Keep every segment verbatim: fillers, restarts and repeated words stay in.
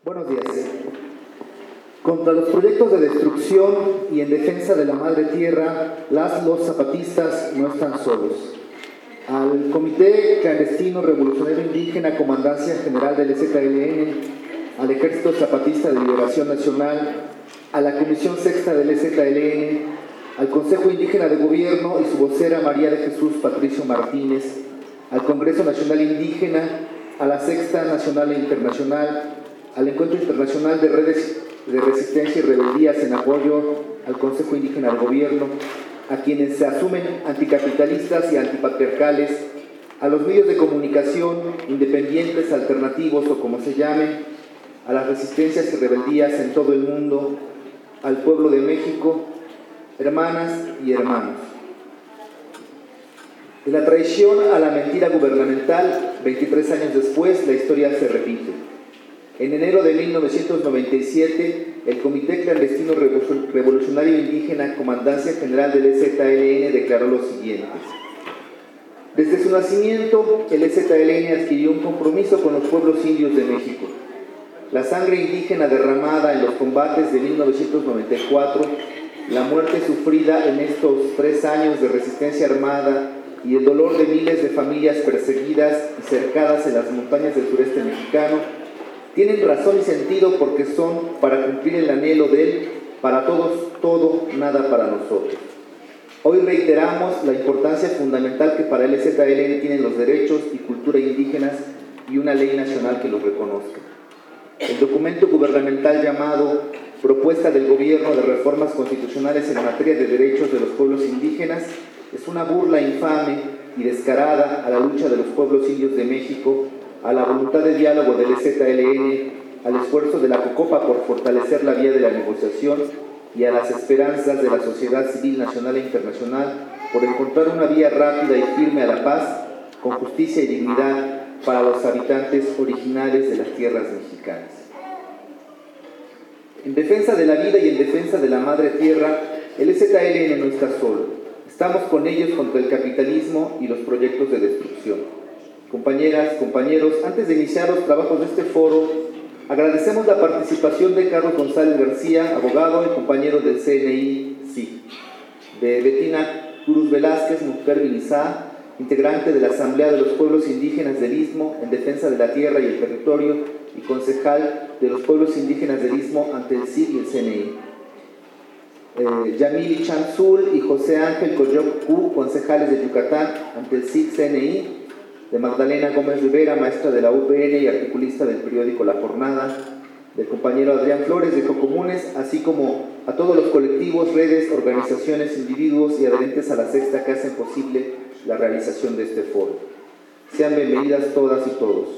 Buenos días. Contra los proyectos de destrucción y en defensa de la madre tierra, las los zapatistas no están solos. Al Comité Clandestino Revolucionario Indígena, Comandancia General del E Z L N, al Ejército Zapatista de Liberación Nacional, a la Comisión Sexta del E Z L N, al Consejo Indígena de Gobierno y su vocera María de Jesús Patricio Martínez, al Congreso Nacional Indígena, a la Sexta Nacional e Internacional, al Encuentro Internacional de Redes de Resistencia y Rebeldías en apoyo al Consejo Indígena de Gobierno, a quienes se asumen anticapitalistas y antipatriarcales, a los medios de comunicación independientes, alternativos o como se llamen, a las resistencias y rebeldías en todo el mundo, al pueblo de México, hermanas y hermanos. De la traición a la mentira gubernamental, veintitrés años después, la historia se repite. En enero de mil novecientos noventa y siete, el Comité Clandestino Revolucionario Indígena, Comandancia General del E Z L N, declaró lo siguiente. Desde su nacimiento, el E Z L N adquirió un compromiso con los pueblos indios de México. La sangre indígena derramada en los combates de mil novecientos noventa y cuatro, la muerte sufrida en estos tres años de resistencia armada y el dolor de miles de familias perseguidas y cercadas en las montañas del sureste mexicano, tienen razón y sentido porque son para cumplir el anhelo de él, para todos, todo, nada para nosotros. Hoy reiteramos la importancia fundamental que para el E Z L N tienen los derechos y cultura indígenas y una ley nacional que los reconozca. El documento gubernamental llamado Propuesta del Gobierno de Reformas Constitucionales en materia de derechos de los pueblos indígenas es una burla infame y descarada a la lucha de los pueblos indios de México, a la voluntad de diálogo del E Z L N, al esfuerzo de la COCOPA por fortalecer la vía de la negociación y a las esperanzas de la sociedad civil nacional e internacional por encontrar una vía rápida y firme a la paz, con justicia y dignidad para los habitantes originales de las tierras mexicanas. En defensa de la vida y en defensa de la madre tierra, el E Z L N no está solo. Estamos con ellos contra el capitalismo y los proyectos de destrucción. Compañeras, compañeros, antes de iniciar los trabajos de este foro, agradecemos la participación de Carlos González García, abogado y compañero del C N I C I, de Betina Cruz Velázquez, mujer Vinizá, integrante de la Asamblea de los Pueblos Indígenas del Istmo en defensa de la tierra y el territorio y concejal de los pueblos indígenas del Istmo ante el C I C y el C N I. Eh, Yamili Chanzul y José Ángel Coyoc Q, concejales de Yucatán ante el C I C C N I, de Magdalena Gómez Rivera, maestra de la U P N y articulista del periódico La Jornada, del compañero Adrián Flores de Cocomunes, así como a todos los colectivos, redes, organizaciones, individuos y adherentes a la Sexta que hacen posible la realización de este foro. Sean bienvenidas todas y todos.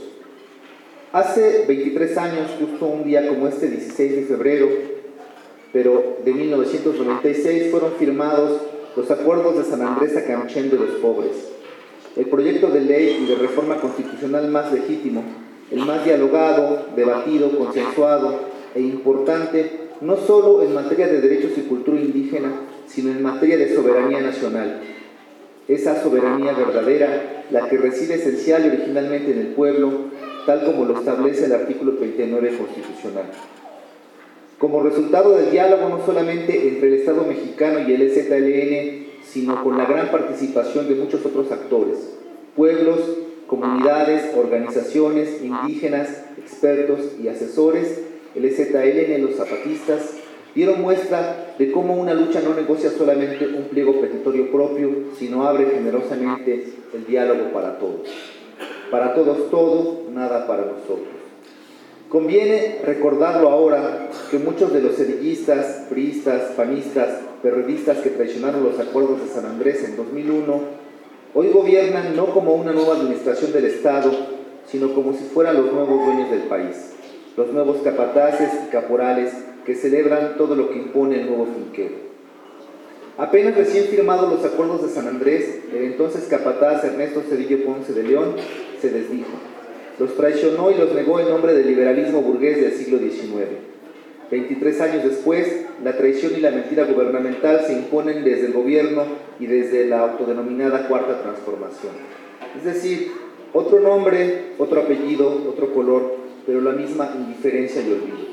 Hace veintitrés años, justo un día como este, dieciséis de febrero, pero de mil novecientos noventa y seis, fueron firmados los Acuerdos de San Andrés Acamchén de los Pobres, el proyecto de ley y de reforma constitucional más legítimo, el más dialogado, debatido, consensuado e importante, no solo en materia de derechos y cultura indígena, sino en materia de soberanía nacional. Esa soberanía verdadera, la que reside esencial y originalmente en el pueblo, tal como lo establece el artículo treinta y nueve constitucional. Como resultado del diálogo no solamente entre el Estado mexicano y el E Z L N, sino con la gran participación de muchos otros actores, pueblos, comunidades, organizaciones, indígenas, expertos y asesores, el E Z L N, los zapatistas, dieron muestra de cómo una lucha no negocia solamente un pliego petitorio propio, sino abre generosamente el diálogo para todos. Para todos todo, nada para nosotros. Conviene recordarlo ahora que muchos de los sedillistas, priistas, panistas, periodistas que traicionaron los acuerdos de San Andrés en dos mil uno, hoy gobiernan no como una nueva administración del Estado, sino como si fueran los nuevos dueños del país, los nuevos capataces y caporales que celebran todo lo que impone el nuevo finquero. Apenas recién firmados los acuerdos de San Andrés, el entonces capataz Ernesto Zedillo Ponce de León se desdijo. Los traicionó y los negó en nombre del liberalismo burgués del siglo diecinueve. veintitrés años después, la traición y la mentira gubernamental se imponen desde el gobierno y desde la autodenominada Cuarta Transformación. Es decir, otro nombre, otro apellido, otro color, pero la misma indiferencia y olvido.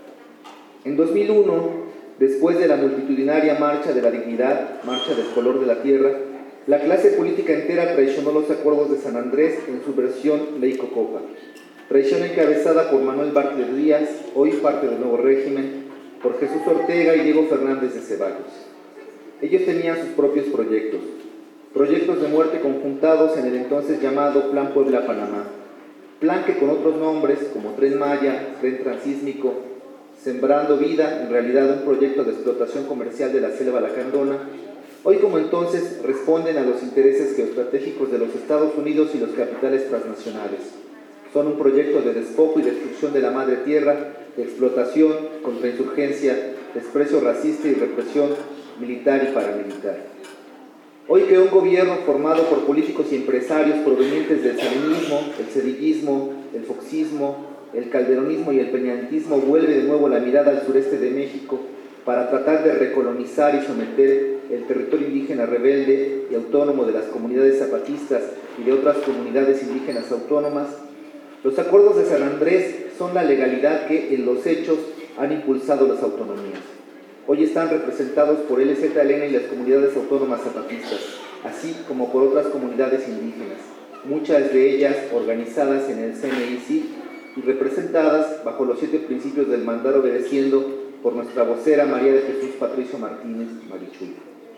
En dos mil uno, después de la multitudinaria Marcha de la Dignidad, Marcha del Color de la Tierra, la clase política entera traicionó los acuerdos de San Andrés en su versión Ley Cocopa. Traición encabezada por Manuel Bartlett Díaz, hoy parte del nuevo régimen, por Jesús Ortega y Diego Fernández de Ceballos. Ellos tenían sus propios proyectos, proyectos de muerte conjuntados en el entonces llamado Plan Puebla-Panamá, plan que con otros nombres como Tren Maya, Tren Transísmico, Sembrando Vida, en realidad un proyecto de explotación comercial de la selva lacandona, hoy como entonces responden a los intereses geoestratégicos de los Estados Unidos y los capitales transnacionales. Son un proyecto de despojo y destrucción de la madre tierra, de explotación, contrainsurgencia, desprecio racista y represión militar y paramilitar. Hoy que un gobierno formado por políticos y empresarios provenientes del salinismo, el cedillismo, el foxismo, el calderonismo y el peñanitismo vuelve de nuevo la mirada al sureste de México para tratar de recolonizar y someter el territorio indígena rebelde y autónomo de las comunidades zapatistas y de otras comunidades indígenas autónomas, los acuerdos de San Andrés son la legalidad que en los hechos han impulsado las autonomías. Hoy están representados por L Z L N y las comunidades autónomas zapatistas, así como por otras comunidades indígenas, muchas de ellas organizadas en el C N I C I y representadas bajo los siete principios del mandar obedeciendo por nuestra vocera María de Jesús Patricio Martínez Marichuy.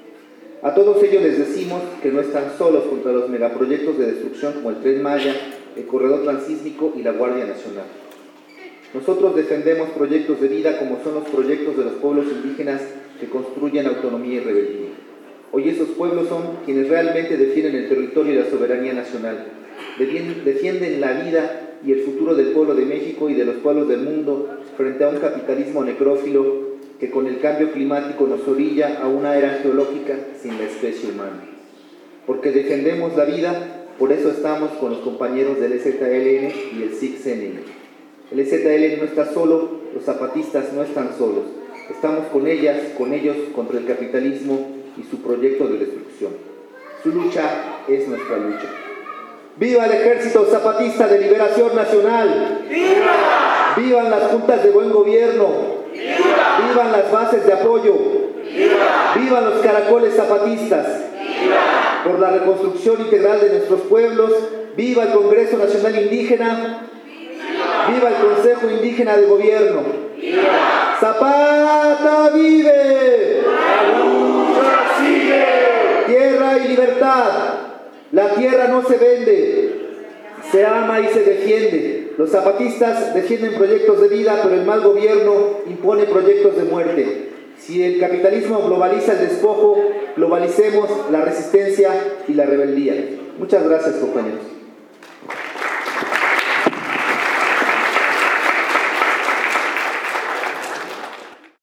A todos ellos les decimos que no están solos contra los megaproyectos de destrucción como el Tren Maya, el Corredor Transísmico y la Guardia Nacional. Nosotros defendemos proyectos de vida como son los proyectos de los pueblos indígenas que construyen autonomía y rebeldía. Hoy esos pueblos son quienes realmente defienden el territorio y la soberanía nacional, defienden la vida y el futuro del pueblo de México y de los pueblos del mundo frente a un capitalismo necrófilo que con el cambio climático nos orilla a una era geológica sin la especie humana. Porque defendemos la vida, por eso estamos con los compañeros del L Z L N y el S I C C N I. El L Z L N no está solo, los zapatistas no están solos. Estamos con ellas, con ellos, contra el capitalismo y su proyecto de destrucción. Su lucha es nuestra lucha. ¡Viva el Ejército Zapatista de Liberación Nacional! ¡Viva! ¡Vivan las juntas de buen gobierno! ¡Viva! ¡Vivan las bases de apoyo! ¡Viva! ¡Vivan los caracoles zapatistas! ¡Viva! Por la reconstrucción integral de nuestros pueblos, ¡viva el Congreso Nacional Indígena! ¡Viva, ¡Viva el Consejo Indígena de Gobierno! ¡Viva! ¡Zapata vive! ¡La lucha sigue! ¡Tierra y libertad! La tierra no se vende, se ama y se defiende. Los zapatistas defienden proyectos de vida, pero el mal gobierno impone proyectos de muerte. Si el capitalismo globaliza el despojo, globalicemos la resistencia y la rebeldía. Muchas gracias, compañeros.